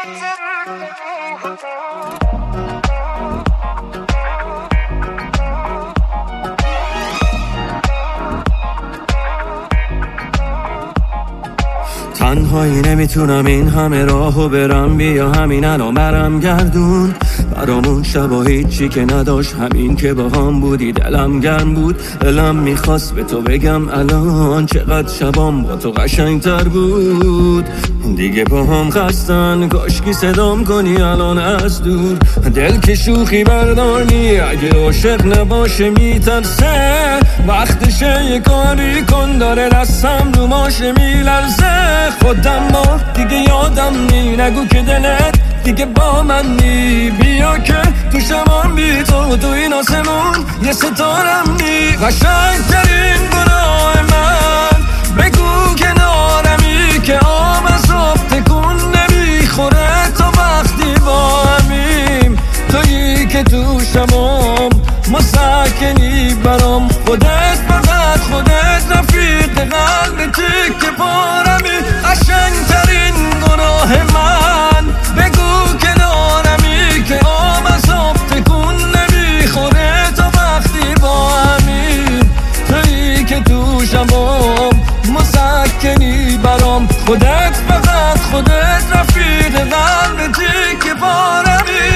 تنهایی نمیتونم این همه راهو برم، بیا همین الان برم گردون برامون شبا هیچی که نداشت، همین که با هم بودی دلم گرم بود. دلم میخواست به تو بگم الان چقدر شبام با تو قشنگتر بود. دیگه با هم خستن کاشکی صدام کنی الان از دور. دل که شوخی برداری اگه عاشق نباشه میترسه، وقتشه یه کاری کن داره دستم رو ماشه میلرزه. خودم با دیگه یادم نی، نگو که دلت دیگه با من نی. بیا که تو شمان بی تو این آسمون یه ستارم نی. قشنگترین گناه من بگو کنارمی که آب از آب تکون نمیخوره تا وقتی با همیم. تویی که تو شمام مسکنی برام، خودت فقط خودت رفیق قلب تیک پارمی. قشنگترین گناه من بگو کنارمی که آب از آب تکون نمیخوره تا وقتی با همیم. تویی که تو شمام مسکنی برام، خودت فقط خودت رفیق قلب تیک پارمی.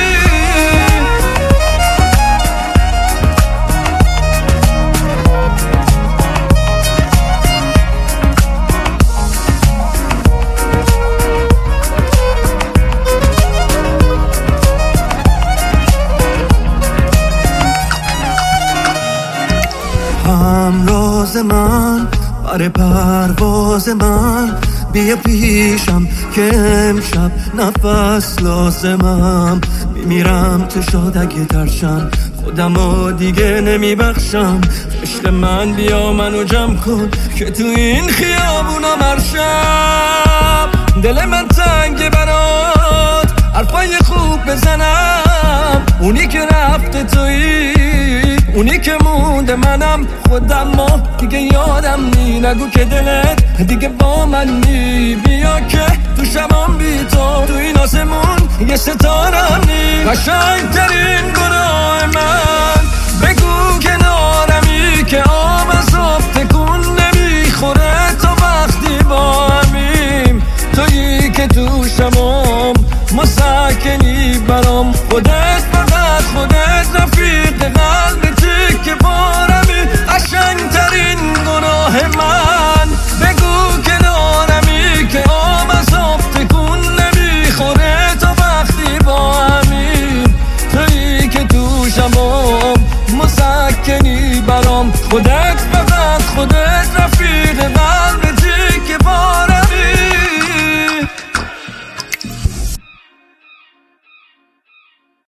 همراز من برای پرواز من، بیا پیشم که امشب نفس لازمم. میمیرم تو شاد اگه ترشم، خودمو دیگه نمیبخشم. عشق من بیا منو جمع کن که تو این خیابونا مرشم. دل من تنگه برات حرفای خوب بزنم، اونی که رفته تویی اونی که مونده منم. خودم ما دیگه یادم نی، نگو که دلت دیگه با من نی. بیا که تو شبام بی تو این آسمون یه ستارم نی. قشنگترین گناه من بگو کنارمی که آب از آب تکون نمیخوره تا وقتی با همیم. تویی که تو شبام مسکنی برام، خودت فقط خودت رفیق قلب تیک پارمی. قشنگترین گناه من بگو کنارمی که آب از آب تکون نمیخوره تا وقتی با همیم. تویی که تو شبام مسکنی برام، خودت فقط خودت رفیق قلب